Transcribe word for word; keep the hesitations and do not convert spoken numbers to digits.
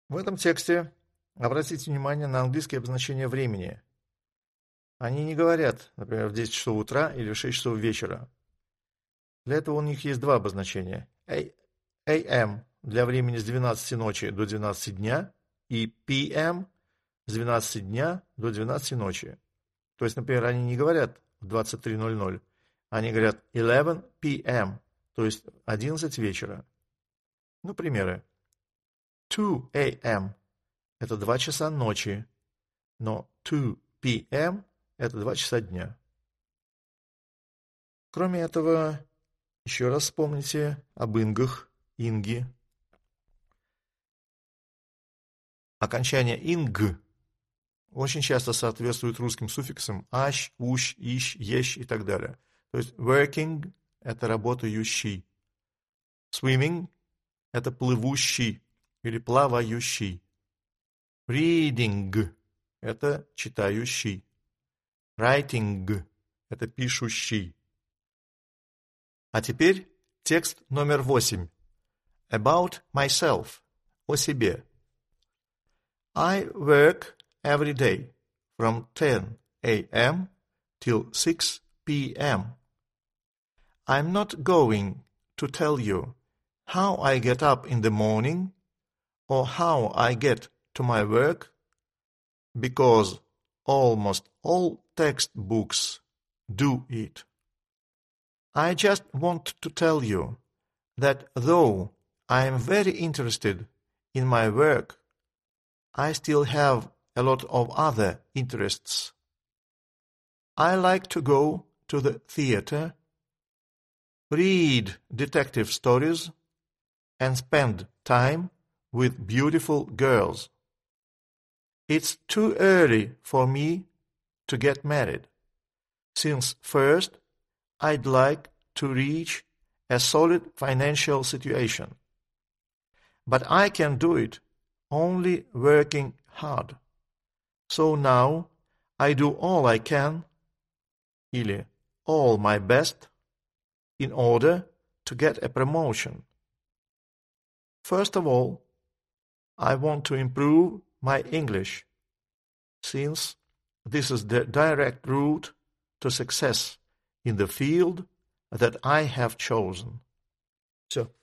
В этом тексте обратите внимание на английские обозначения времени. Они не говорят, например, в десять часов утра или в шесть часов вечера. Для этого у них есть два обозначения. эй эм для времени с двенадцати ночи до двенадцати дня и пи эм с двенадцати дня до двенадцати ночи. То есть, например, они не говорят в двадцать три ноль ноль, они говорят eleven пи эм, то есть одиннадцать вечера. Ну, примеры. two эй эм – это два часа ночи, но two пи эм – это два часа дня. Кроме этого, еще раз вспомните об ингах, инги. Окончание инг очень часто соответствует русским суффиксам ащ, ущ, ищ, ещ и так далее. То есть working – это работающий. Swimming – это плывущий или плавающий. Reading – это читающий. Writing – это пишущий. А теперь текст номер восемь. About myself – о себе. I work every day from ten эй эм till six пи эм. I'm not going to tell you how I get up in the morning or how I get to my work, because almost all textbooks do it. I just want to tell you that though I am very interested in my work, I still have a lot of other interests. I like to go to the theater, read detective stories, and spend time with beautiful girls. It's too early for me to get married, since first I'd like to reach a solid financial situation. But I can do it only working hard. So now I do all I can, или all my best, in order to get a promotion. First of all, I want to improve my English, since this is the direct route to success in the field that I have chosen. Все.